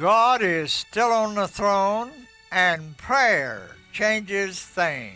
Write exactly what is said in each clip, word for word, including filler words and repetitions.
God is still on the throne, and prayer changes things.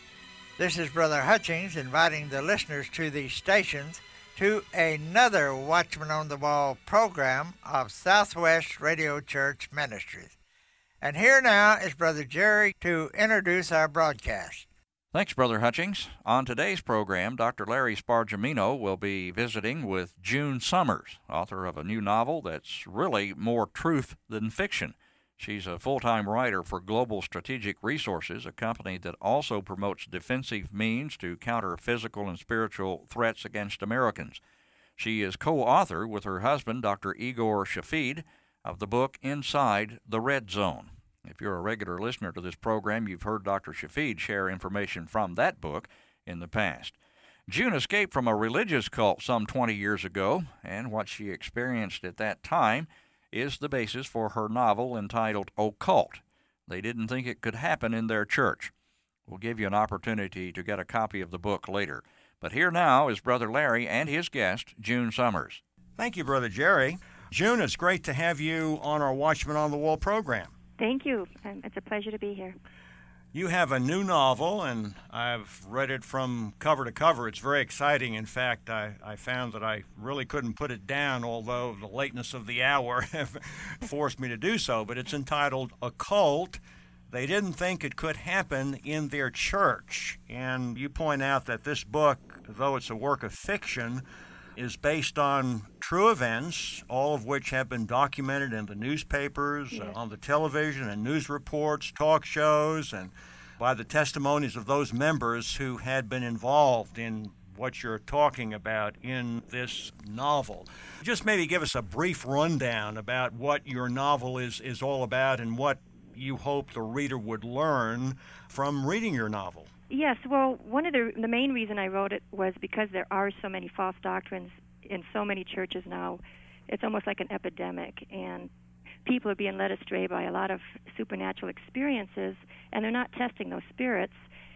This is Brother Hutchings inviting the listeners to these stations to another Watchman on the Wall program of Southwest Radio Church Ministries. And here now is Brother Jerry to introduce our broadcast. Thanks, Brother Hutchings. On today's program, Doctor Larry Spargimino will be visiting with June Summers, author of a new novel that's really more truth than fiction. She's a full-time writer for Global Strategic Resources, a company that also promotes defensive means to counter physical and spiritual threats against Americans. She is co-author with her husband, Doctor Igor Shafid, of the book Inside the Red Zone. If you're a regular listener to this program, you've heard Doctor Shafid share information from that book in the past. June escaped from a religious cult some twenty years ago, and what she experienced at that time is the basis for her novel entitled Occult. They didn't think it could happen in their church. We'll give you an opportunity to get a copy of the book later. But here now is Brother Larry and his guest, June Summers. Thank you, Brother Jerry. June, it's great to have you on our Watchman on the Wall program. Thank you. It's a pleasure to be here. You have a new novel, and I've read it from cover to cover. It's very exciting. In fact, I, I found that I really couldn't put it down, although the lateness of the hour forced me to do so. But it's entitled Occult. They didn't think it could happen in their church. And you point out that this book, though it's a work of fiction, is based on true events, all of which have been documented in the newspapers, yes. uh, on the television and news reports, talk shows, and by the testimonies of those members who had been involved in what you're talking about in this novel. Just maybe give us a brief rundown about what your novel is, is all about and what you hope the reader would learn from reading your novel. Yes, well, one of the the main reason I wrote it was because there are so many false doctrines in so many churches now. It's almost like an epidemic, and people are being led astray by a lot of supernatural experiences, and they're not testing those spirits,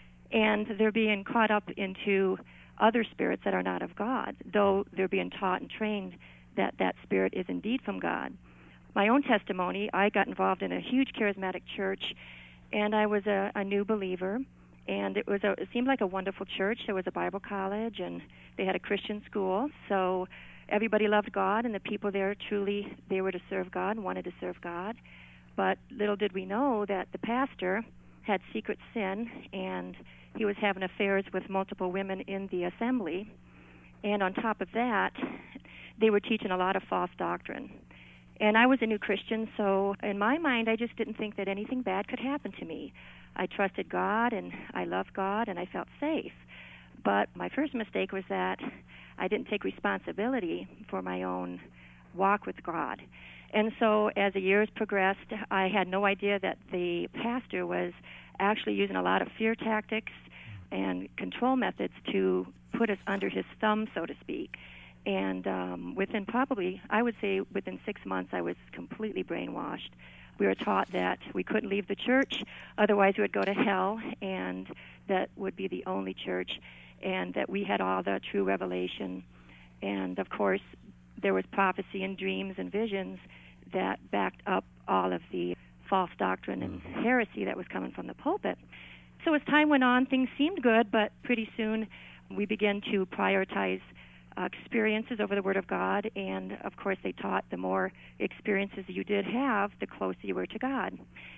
and they're being caught up into other spirits that are not of God, though they're being taught and trained that that spirit is indeed from God. My own testimony, I got involved in a huge charismatic church, and I was a, a new believer. And it was a, it seemed like a wonderful church. There was a Bible college, and they had a Christian school. So everybody loved God, and the people there truly, they were to serve God and wanted to serve God. But little did we know that the pastor had secret sin, and he was having affairs with multiple women in the assembly. And on top of that, they were teaching a lot of false doctrine. And I was a new Christian, so in my mind, I just didn't think that anything bad could happen to me. I trusted God, and I loved God, and I felt safe. But my first mistake was that I didn't take responsibility for my own walk with God. And so as the years progressed, I had no idea that the pastor was actually using a lot of fear tactics and control methods to put us under his thumb, so to speak. And um, within probably, I would say within six months, I was completely brainwashed. We were taught that we couldn't leave the church, otherwise we would go to hell, and that would be the only church, and that we had all the true revelation. And, of course, there was prophecy and dreams and visions that backed up all of the false doctrine and heresy that was coming from the pulpit. So as time went on, things seemed good, but pretty soon we began to prioritize Uh, experiences over the Word of God, and of course they taught the more experiences you did have, the closer you were to God.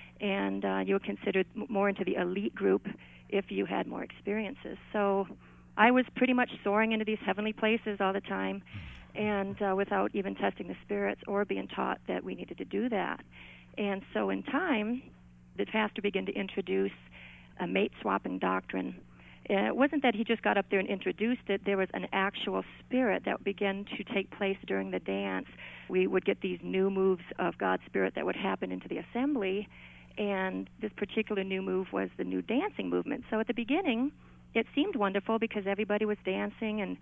And uh, you were considered more into the elite group if you had more experiences. So I was pretty much soaring into these heavenly places all the time, and uh, without even testing the spirits or being taught that we needed to do that. And so in time, the pastor began to introduce a mate-swapping doctrine. And it wasn't that he just got up there and introduced it. There was an actual spirit that began to take place during the dance. We would get these new moves of God's Spirit that would happen into the assembly, and this particular new move was the new dancing movement. So at the beginning, it seemed wonderful because everybody was dancing and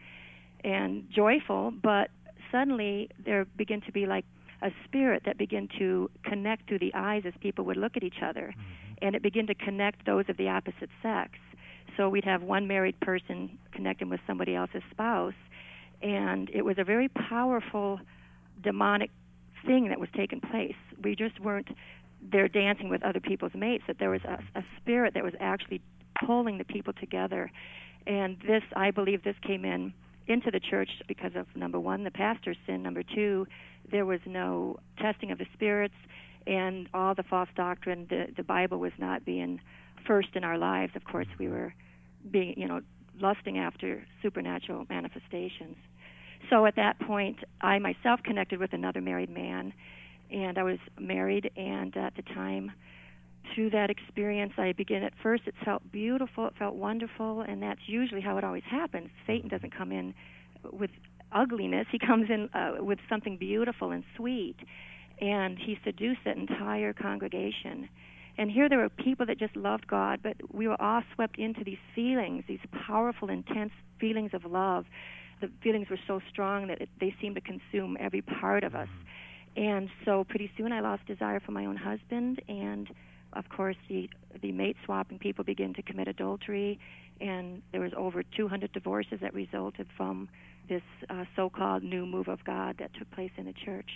and joyful, but suddenly there began to be like a spirit that began to connect through the eyes as people would look at each other, mm-hmm. and it began to connect those of the opposite sex. So we'd have one married person connecting with somebody else's spouse, and it was a very powerful demonic thing that was taking place. we just weren't there dancing with other people's mates, that there was a, a spirit that was actually pulling the people together. And this, I believe this came in into the church because of, number one, the pastor's sin. Number two, there was no testing of the spirits and all the false doctrine. The, the Bible was not being first in our lives. Of course, we were being, you know, lusting after supernatural manifestations. So at that point, I myself connected with another married man, and I was married, and at the time, through that experience, I began, at first it felt beautiful, it felt wonderful, and that's usually how it always happens. Satan doesn't come in with ugliness. He comes in uh, with something beautiful and sweet, and he seduced that entire congregation. And here there were people that just loved God, but we were all swept into these feelings, these powerful, intense feelings of love. The feelings were so strong that it, they seemed to consume every part of us. And so pretty soon I lost desire for my own husband, and of course the the mate swapping people began to commit adultery, and there was over two hundred divorces that resulted from this uh, so-called new move of God that took place in the church.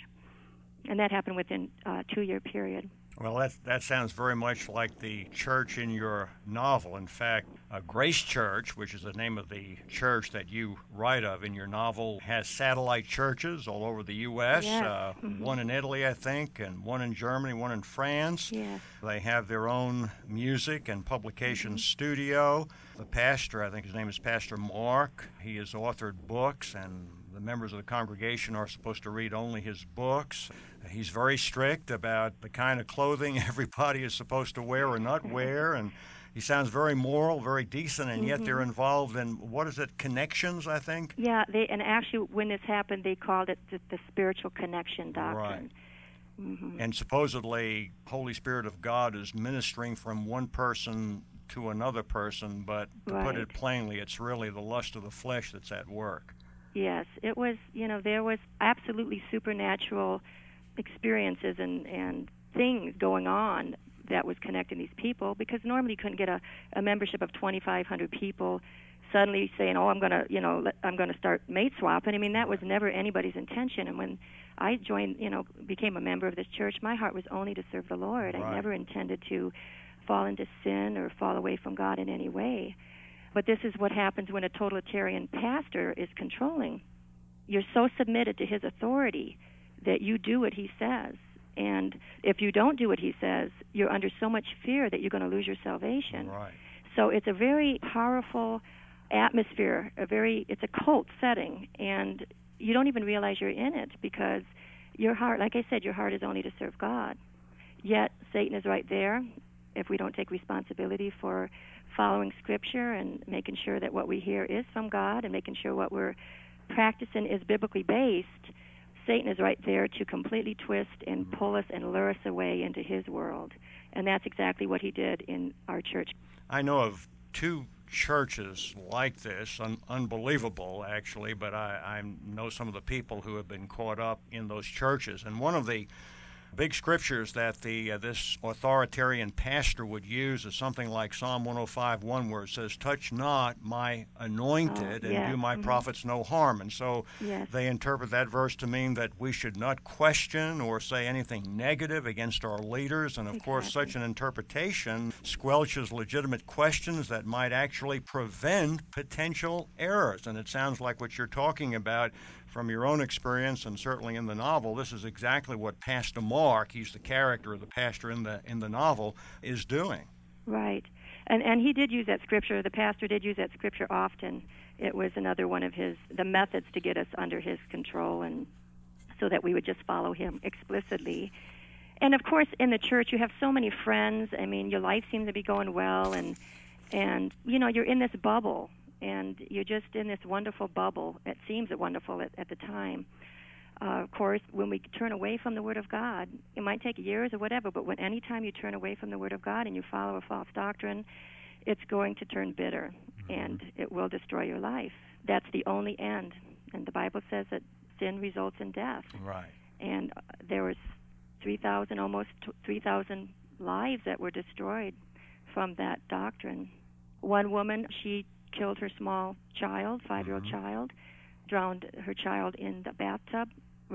And that happened within a two-year period. Well, that that sounds very much like the church in your novel. In fact, uh, Grace Church, which is the name of the church that you write of in your novel, has satellite churches all over the U S Yes. Uh, Mm-hmm. One in Italy, I think, and one in Germany, one in France. Yes. They have their own music and publication Mm-hmm. studio. The pastor, I think his name is Pastor Mark, he has authored books, and the members of the congregation are supposed to read only his books. He's very strict about the kind of clothing everybody is supposed to wear or not wear, and he sounds very moral, very decent, and yet they're involved in, what is it, connections, I think? Yeah, they and actually when this happened, they called it the, the spiritual connection doctrine. Right. Mm-hmm. And supposedly, Holy Spirit of God is ministering from one person to another person, but to put it Right. plainly, it's really the lust of the flesh that's at work. Yes, it was, you know, there was absolutely supernatural experiences and, and things going on that was connecting these people, because normally you couldn't get a, a membership of twenty-five hundred people suddenly saying, oh, I'm going to, you know, let, I'm going to start mate swapping. I mean, that was never anybody's intention. And when I joined, you know, became a member of this church, my heart was only to serve the Lord. Right. I never intended to fall into sin or fall away from God in any way. But this is what happens when a totalitarian pastor is controlling. You're so submitted to his authority that you do what he says. And if you don't do what he says, you're under so much fear that you're going to lose your salvation. Right. So it's a very powerful atmosphere, a very it's a cult setting, and you don't even realize you're in it because your heart, like I said, your heart is only to serve God. Yet Satan is right there if we don't take responsibility for following Scripture and making sure that what we hear is from God and making sure what we're practicing is biblically based. Satan is right there to completely twist and pull us and lure us away into his world. And that's exactly what he did in our church. I know of two churches like this, un- unbelievable actually, but I, I know some of the people who have been caught up in those churches. And one of the big scriptures that the uh, this authoritarian pastor would use is something like Psalm one oh five one, where it says, touch not my anointed Oh, and yeah. do my Mhm. prophets no harm. And so Yes. they interpret that verse to mean that we should not question or say anything negative against our leaders. And of course, Exactly. such an interpretation squelches legitimate questions that might actually prevent potential errors. And it sounds like what you're talking about from your own experience, and certainly in the novel, this is exactly what Pastor Mark, he's the character of the pastor in the in the novel, is doing. Right. And and he did use that scripture. The pastor did use that scripture often. It was another one of his the methods to get us under his control, and so that we would just follow him explicitly. And of course, in the church, you have so many friends. I mean, your life seems to be going well, and and you know, you're in this bubble, and you're just in this wonderful bubble. It seems wonderful at, at the time. Uh, of course, when we turn away from the Word of God, it might take years or whatever, but when any time you turn away from the Word of God and you follow a false doctrine, it's going to turn bitter, and it will destroy your life. That's the only end. And the Bible says that sin results in death. Right. And uh, there was three thousand, almost three thousand lives that were destroyed from that doctrine. One woman, she killed her small child, five-year-old Mm-hmm. child, drowned her child in the bathtub right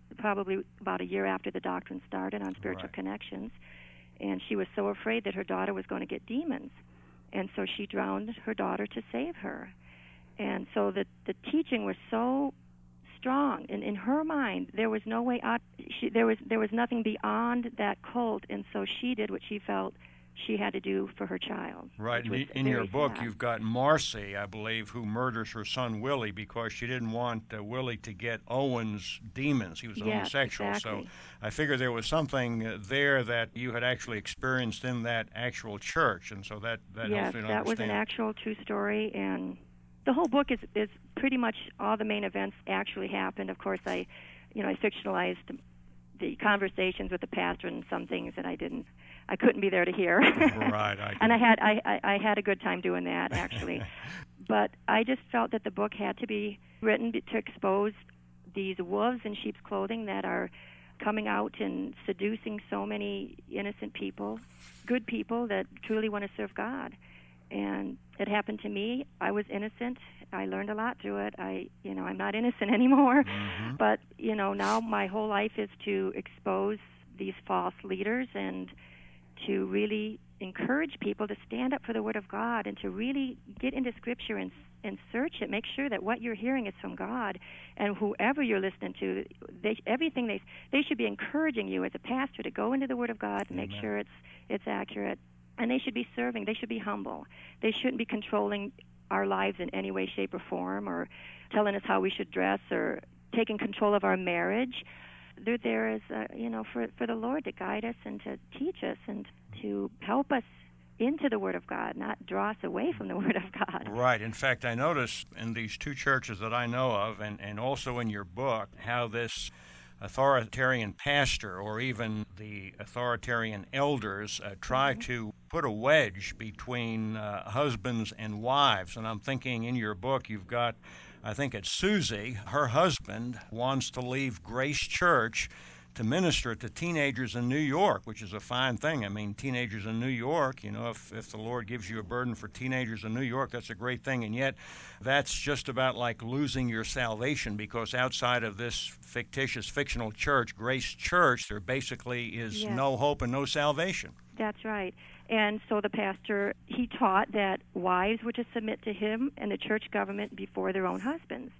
probably about a year after the doctrine started on spiritual Right. connections, and she was so afraid that her daughter was going to get demons, and so she drowned her daughter to save her. And so the the teaching was so strong, and in her mind there was no way out. She, there was there was nothing beyond that cult, and so she did what she felt she had to do for her child. Right. which was In your very book, sad. you've got Marcy, I believe, who murders her son Willie because she didn't want uh, Willie to get Owen's demons. He was Yes, homosexual. exactly. So I figure there was something uh, there that you had actually experienced in that actual church, and so that, that yes, helps me to that was understand. an actual true story, and the whole book is is pretty much all the main events actually happened. Of course, I, you know, I fictionalized the conversations with the pastor and some things that I didn't, I couldn't be there to hear. Right. I and I can- had I, I, I had a good time doing that actually, but I just felt that the book had to be written to expose these wolves in sheep's clothing that are coming out and seducing so many innocent people, good people that truly want to serve God. And it happened to me. I was innocent. I learned a lot through it. I, you know, I'm not innocent anymore. Mhm. But, you know, now my whole life is to expose these false leaders and to really encourage people to stand up for the Word of God and to really get into Scripture and and search it. Make sure that what you're hearing is from God, and whoever you're listening to, they, everything they they should be encouraging you as a pastor to go into the Word of God and make Amen. sure it's it's accurate. And they should be serving. They should be humble. They shouldn't be controlling our lives in any way, shape, or form, or telling us how we should dress, or taking control of our marriage. They're there as uh, you know, for for the Lord to guide us and to teach us and to help us into the Word of God, not draw us away from the Word of God. Right. In fact, I noticed in these two churches that I know of, and, and also in your book, how this authoritarian pastor or even the authoritarian elders uh, try Mm-hmm. to put a wedge between uh, husbands and wives. And I'm thinking in your book you've got, I think it's Susie, her husband wants to leave Grace Church to minister to teenagers in New York, which is a fine thing. I mean, teenagers in New York, you know, if, if the Lord gives you a burden for teenagers in New York, that's a great thing. And yet, that's just about like losing your salvation, because outside of this fictitious, fictional church, Grace Church, there basically is Yes. no hope and no salvation. That's right. And so the pastor, he taught that wives were to submit to him and the church government before their own husbands.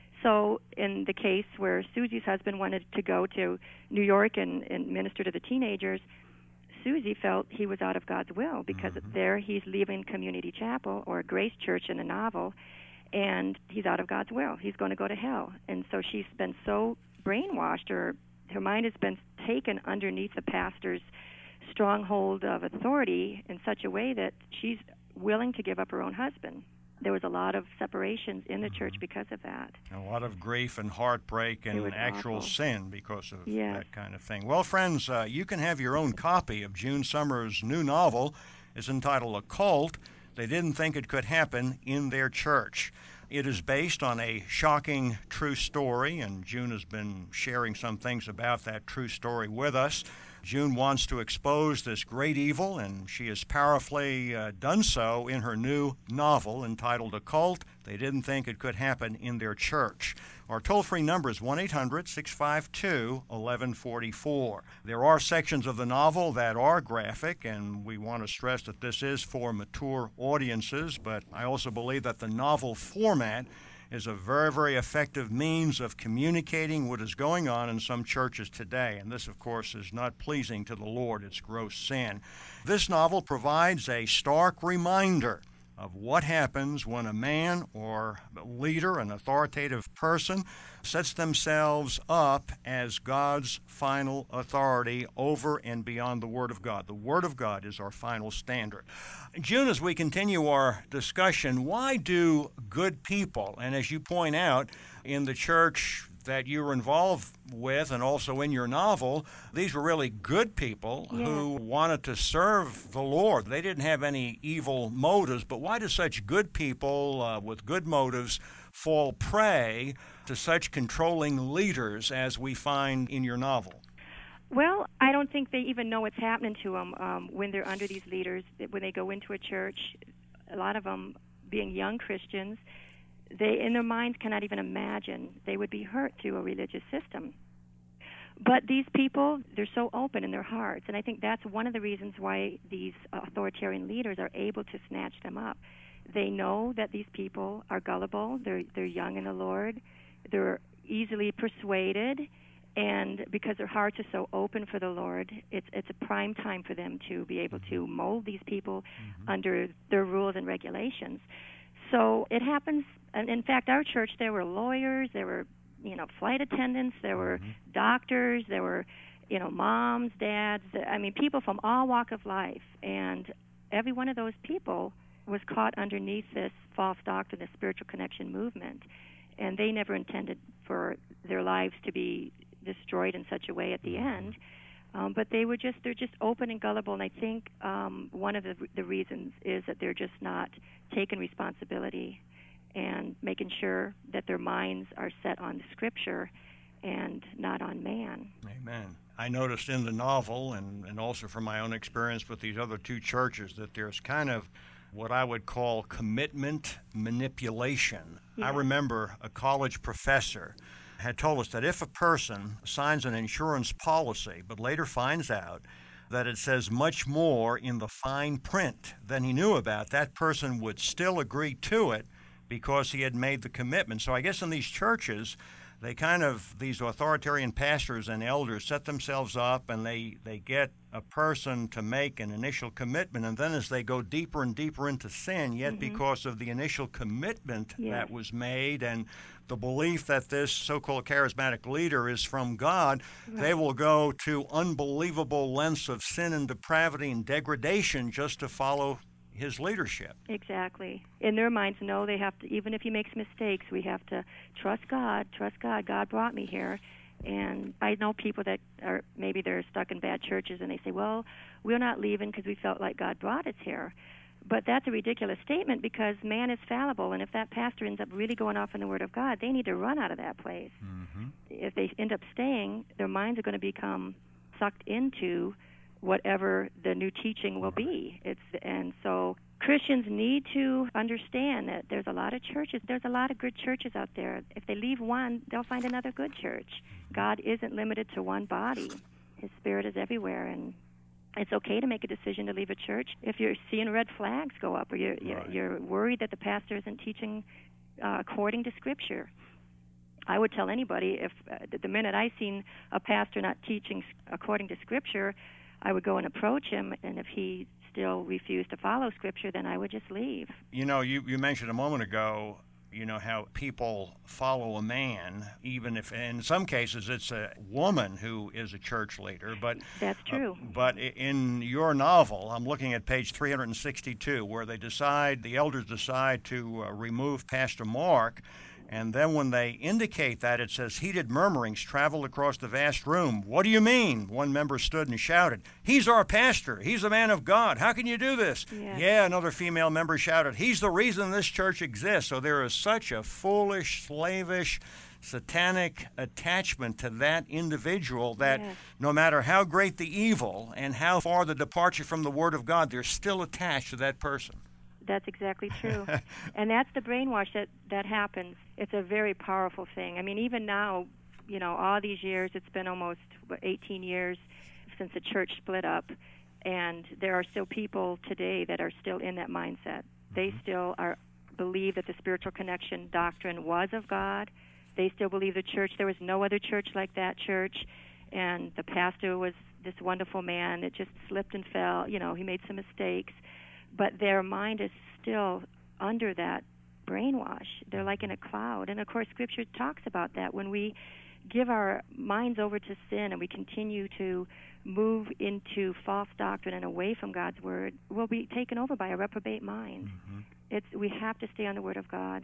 So in the case where Susie's husband wanted to go to New York and, and minister to the teenagers, Susie felt he was out of God's will, because Mhm. there he's leaving Community Chapel or Grace Church in the novel, and he's out of God's will. He's going to go to hell. And so she's been so brainwashed, or her mind has been taken underneath the pastor's stronghold of authority in such a way that she's willing to give up her own husband. There was a lot of separations in the church because of that. A lot of grief and heartbreak and was actual awful. sin because of Yes. that kind of thing. Well, friends, uh, you can have your own copy of June Summers' new novel. It's entitled A Cult. They didn't think it could happen in their church. It is based on a shocking true story, and June has been sharing some things about that true story with us. June wants to expose this great evil, and she has powerfully uh, done so in her new novel entitled A Cult. They didn't think it could happen in their church. Our toll-free number is one eight hundred six five two one one four four. There are sections of the novel that are graphic, and we want to stress that this is for mature audiences, but I also believe that the novel format is a very, very effective means of communicating what is going on in some churches today. And this, of course, is not pleasing to the Lord. It's gross sin. This novel provides a stark reminder of what happens when a man or a leader, an authoritative person, sets themselves up as God's final authority over and beyond the Word of God. The Word of God is our final standard. June, as we continue our discussion, why do good people, and as you point out, in the church that you were involved with and also in your novel, these were really good people Yeah. who wanted to serve the Lord. They didn't have any evil motives, but why do such good people uh, with good motives fall prey to such controlling leaders as we find in your novel? Well, I don't think they even know what's happening to them um, when they're under these leaders. When they go into a church, a lot of them, being young Christians, they in their minds cannot even imagine they would be hurt through a religious system. But these people, they're so open in their hearts, and I think that's one of the reasons why these authoritarian leaders are able to snatch them up. They know that these people are gullible, they're they're young in the Lord, they're easily persuaded, and because their hearts are so open for the Lord, it's it's a prime time for them to be able to mold these people mm-hmm. under their rules and regulations. So it happens, and in fact, our church, there were lawyers, there were you know, flight attendants, there were mm-hmm. doctors, there were, you know, moms, dads, I mean, people from all walk of life. And every one of those people was caught underneath this false doctrine, the spiritual connection movement. And they never intended for their lives to be destroyed in such a way at the mm-hmm. end. Um, but they were just, they're just open and gullible. And I think um, one of the, the reasons is that they're just not taking responsibility and making sure that their minds are set on the Scripture and not on man. Amen. I noticed in the novel, and, and also from my own experience with these other two churches, that there's kind of what I would call commitment manipulation. Yeah. I remember a college professor had told us that if a person signs an insurance policy but later finds out that it says much more in the fine print than he knew about, that person would still agree to it because he had made the commitment. So I guess in these churches, they kind of, these authoritarian pastors and elders set themselves up and they, they get a person to make an initial commitment, and then as they go deeper and deeper into sin, yet mm-hmm. because of the initial commitment yeah. that was made and the belief that this so-called charismatic leader is from God, right. they will go to unbelievable lengths of sin and depravity and degradation just to follow his leadership. Exactly. In their minds, no, they have to, even if he makes mistakes, we have to trust God, trust God. God brought me here. And I know people that are, maybe they're stuck in bad churches and they say, well, we're not leaving because we felt like God brought us here. But that's a ridiculous statement because man is fallible, and if that pastor ends up really going off in the Word of God, they need to run out of that place. Mm-hmm. If they end up staying, their minds are going to become sucked into whatever the new teaching will be. It's and so Christians need to understand that there's a lot of churches, there's a lot of good churches out there. If they leave one, they'll find another good church. God isn't limited to one body. His Spirit is everywhere, and it's okay to make a decision to leave a church if you're seeing red flags go up or you're, right. you're worried that the pastor isn't teaching uh, according to Scripture. I would tell anybody if uh, the minute I seen a pastor not teaching according to Scripture, I would go and approach him, and if he still refused to follow Scripture, then I would just leave. You know, you, you mentioned a moment ago, you know, how people follow a man, even if in some cases it's a woman who is a church leader. But that's true. Uh, but in your novel, I'm looking at page three hundred sixty-two, where they decide, the elders decide to uh, remove Pastor Mark. And then when they indicate that, it says, heated murmurings traveled across the vast room. What do you mean? One member stood and shouted, he's our pastor. He's a man of God. How can you do this? Yeah. yeah, another female member shouted, he's the reason this church exists. So there is such a foolish, slavish, satanic attachment to that individual that yes. no matter how great the evil and how far the departure from the Word of God, they're still attached to that person. That's exactly true. And that's the brainwash that, that happens. It's a very powerful thing. I mean, even now, you know, all these years, it's been almost what, eighteen years since the church split up, and there are still people today that are still in that mindset. They still are believe that the spiritual connection doctrine was of God. They still believe the church, there was no other church like that church, and the pastor was this wonderful man that just slipped and fell. You know, he made some mistakes. But their mind is still under that brainwash. They're like in a cloud. And, of course, Scripture talks about that. When we give our minds over to sin and we continue to move into false doctrine and away from God's Word, we'll be taken over by a reprobate mind. Mm-hmm. It's we have to stay on the Word of God.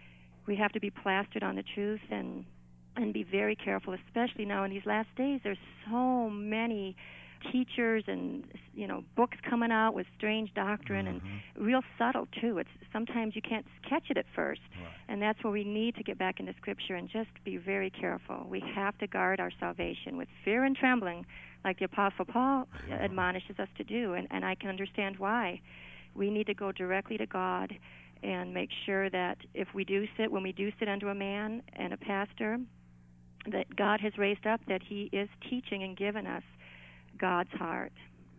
We have to be plastered on the truth and, and be very careful, especially now in these last days. There's so many teachers and, you know, books coming out with strange doctrine mm-hmm. and real subtle too. It's sometimes you can't catch it at first. Right. And that's where we need to get back into Scripture and just be very careful. We have to guard our salvation with fear and trembling, like the Apostle Paul admonishes us to do, and, and I can understand why. We need to go directly to God and make sure that if we do sit, when we do sit under a man and a pastor, that God has raised up, that He is teaching and giving us God's heart.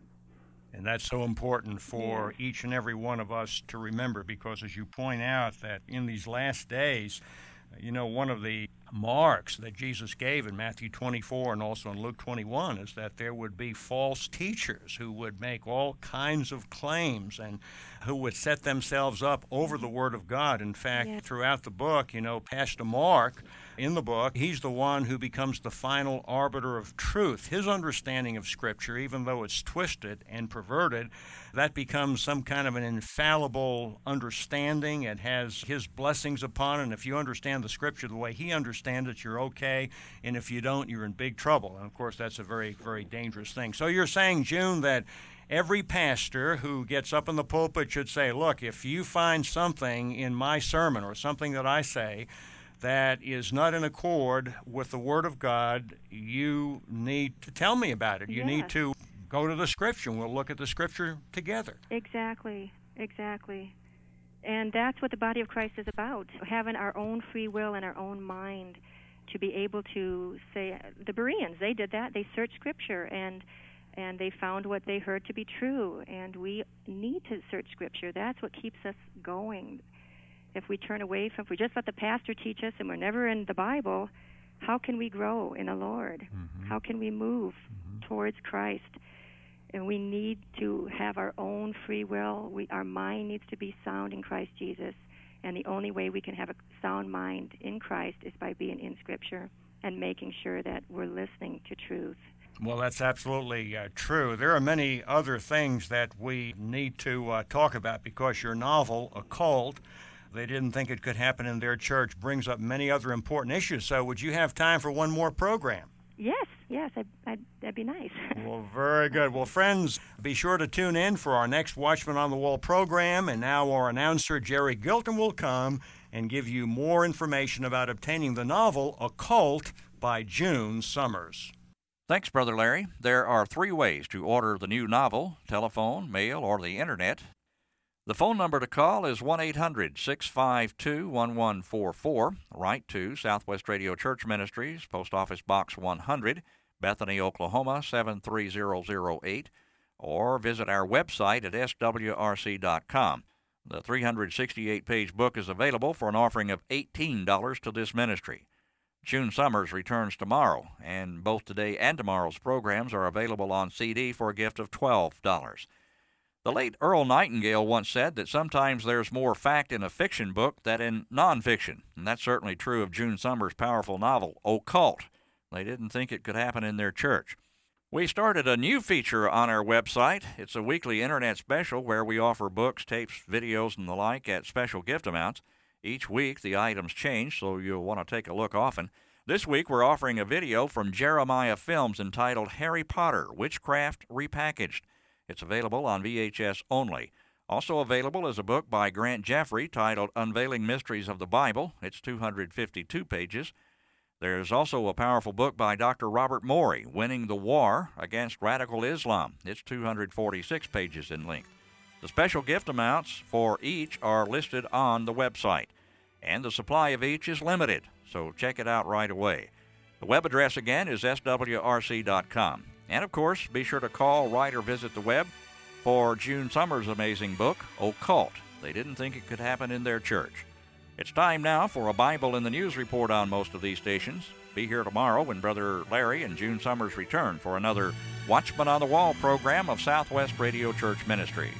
And that's so important for Yes. each and every one of us to remember, because as you point out, that in these last days, you know, one of the marks that Jesus gave in Matthew twenty-four and also in Luke twenty-one is that there would be false teachers who would make all kinds of claims and who would set themselves up over the Word of God. In fact, Yeah. throughout the book, you know, Pastor Mark, in the book, he's the one who becomes the final arbiter of truth. His understanding of Scripture, even though it's twisted and perverted, that becomes some kind of an infallible understanding. It has his blessings upon it, and if you understand the Scripture the way he understands it, you're okay, and if you don't, you're in big trouble. And, of course, that's a very, very dangerous thing. So you're saying, June, that every pastor who gets up in the pulpit should say, look, if you find something in my sermon or something that I say that is not in accord with the Word of God, you need to tell me about it. You need Yes. to go to the Scripture, and we'll look at the Scripture together. Exactly, exactly. And that's what the body of Christ is about, having our own free will and our own mind to be able to say, the Bereans, they did that. They searched Scripture, and and they found what they heard to be true. And we need to search Scripture. That's what keeps us going. If we turn away from, if we just let the pastor teach us and we're never in the Bible, how can we grow in the Lord? Mm-hmm. How can we move Mm-hmm. towards Christ? And we need to have our own free will. We, our mind needs to be sound in Christ Jesus. And the only way we can have a sound mind in Christ is by being in Scripture and making sure that we're listening to truth. Well, that's absolutely uh, true. There are many other things that we need to uh, talk about, because your novel, Occult, they didn't think it could happen in their church, brings up many other important issues. So would you have time for one more program? Yes, yes, I, I, that'd be nice. Well, very good. Well, friends, be sure to tune in for our next Watchman on the Wall program. And now our announcer, Jerry Gilton, will come and give you more information about obtaining the novel Occult by June Summers. Thanks, Brother Larry. There are three ways to order the new novel: telephone, mail, or the Internet. The phone number to call is one eight hundred, six five two, one one four four. Write to Southwest Radio Church Ministries, Post Office Box one hundred, Bethany, Oklahoma, seven three zero zero eight, or visit our website at s w r c dot com. The three hundred sixty-eight page book is available for an offering of eighteen dollars to this ministry. June Summers returns tomorrow, and both today and tomorrow's programs are available on C D for a gift of twelve dollars. The late Earl Nightingale once said that sometimes there's more fact in a fiction book than in nonfiction, and that's certainly true of June Summers' powerful novel, Occult. They didn't think it could happen in their church. We started a new feature on our website. It's a weekly Internet special where we offer books, tapes, videos, and the like at special gift amounts. Each week the items change, so you'll want to take a look often. This week we're offering a video from Jeremiah Films entitled Harry Potter, Witchcraft Repackaged. It's available on V H S only. Also available is a book by Grant Jeffrey titled Unveiling Mysteries of the Bible. It's two hundred fifty-two pages. There's also a powerful book by Doctor Robert Morey, Winning the War Against Radical Islam. It's two hundred forty-six pages in length. The special gift amounts for each are listed on the website, and the supply of each is limited, so check it out right away. The web address again is s w r c dot com. And, of course, be sure to call, write, or visit the web for June Summers' amazing book, Occult. They didn't think it could happen in their church. It's time now for a Bible in the News report on most of these stations. Be here tomorrow when Brother Larry and June Summers return for another Watchman on the Wall program of Southwest Radio Church Ministries.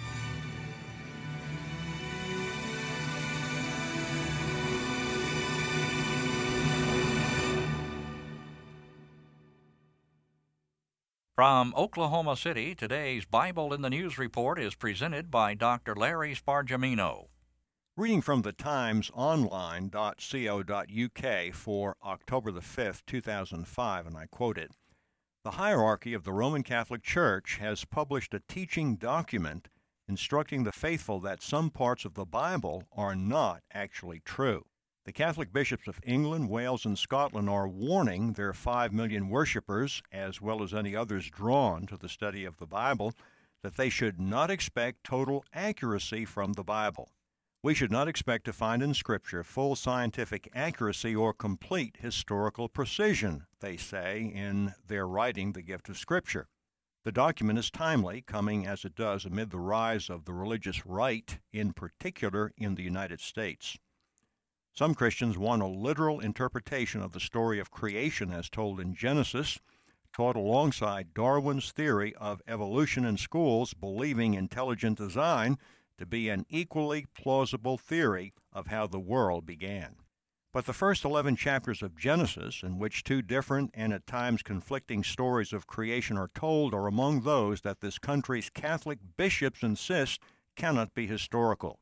From Oklahoma City, today's Bible in the News report is presented by Doctor Larry Spargimino. Reading from the times online dot co dot u k for October the fifth, two thousand five, and I quote it. The hierarchy of the Roman Catholic Church has published a teaching document instructing the faithful that some parts of the Bible are not actually true. The Catholic bishops of England, Wales, and Scotland are warning their five million worshippers, as well as any others drawn to the study of the Bible, that they should not expect total accuracy from the Bible. We should not expect to find in Scripture full scientific accuracy or complete historical precision, they say in their writing, The Gift of Scripture. The document is timely, coming as it does amid the rise of the religious right, in particular in the United States. Some Christians want a literal interpretation of the story of creation as told in Genesis, taught alongside Darwin's theory of evolution in schools, believing intelligent design to be an equally plausible theory of how the world began. But the first eleven chapters of Genesis, in which two different and at times conflicting stories of creation are told, are among those that this country's Catholic bishops insist cannot be historical.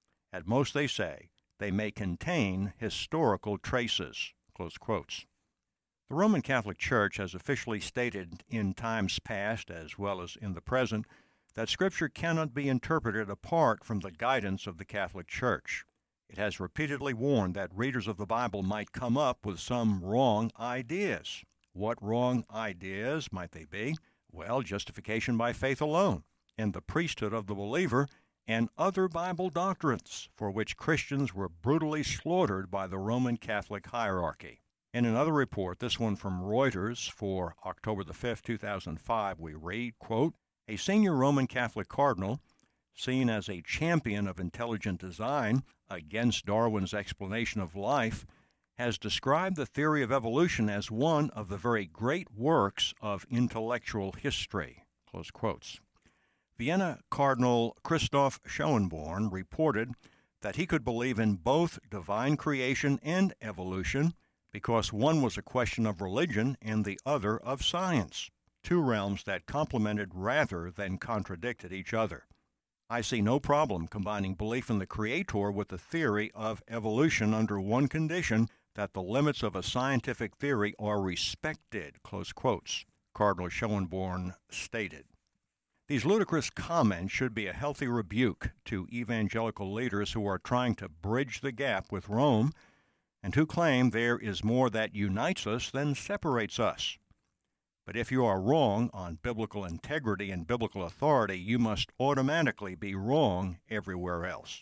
At most, they say, they may contain historical traces. Close quotes. The Roman Catholic Church has officially stated in times past, as well as in the present, that Scripture cannot be interpreted apart from the guidance of the Catholic Church. It has repeatedly warned that readers of the Bible might come up with some wrong ideas. What wrong ideas might they be? Well, justification by faith alone, and the priesthood of the believer, and other Bible doctrines for which Christians were brutally slaughtered by the Roman Catholic hierarchy. In another report, this one from Reuters for October the fifth, two thousand five, we read, quote, "A senior Roman Catholic cardinal, seen as a champion of intelligent design against Darwin's explanation of life, has described the theory of evolution as one of the very great works of intellectual history." Close quotes. Vienna Cardinal Christoph Schoenborn reported that he could believe in both divine creation and evolution because one was a question of religion and the other of science, two realms that complemented rather than contradicted each other. I see no problem combining belief in the Creator with the theory of evolution under one condition, that the limits of a scientific theory are respected, close quotes, Cardinal Schoenborn stated. These ludicrous comments should be a healthy rebuke to evangelical leaders who are trying to bridge the gap with Rome and who claim there is more that unites us than separates us. But if you are wrong on biblical integrity and biblical authority, you must automatically be wrong everywhere else.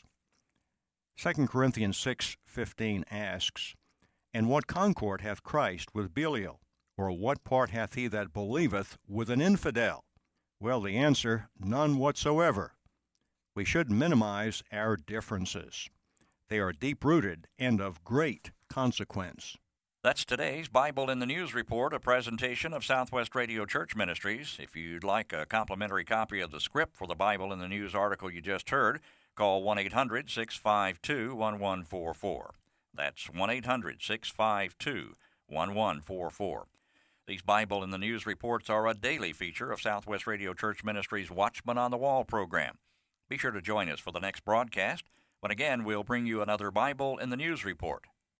Second Corinthians six fifteen asks, "And what concord hath Christ with Belial? Or what part hath he that believeth with an infidel?" Well, the answer, none whatsoever. We should minimize our differences. They are deep-rooted and of great consequence. That's today's Bible in the News Report, a presentation of Southwest Radio Church Ministries. If you'd like a complimentary copy of the script for the Bible in the News article you just heard, call one eight hundred six five two one one four four. That's one eight hundred six five two one one four four. These Bible in the News reports are a daily feature of Southwest Radio Church Ministries' Watchman on the Wall program. Be sure to join us for the next broadcast, when again we'll bring you another Bible in the News report.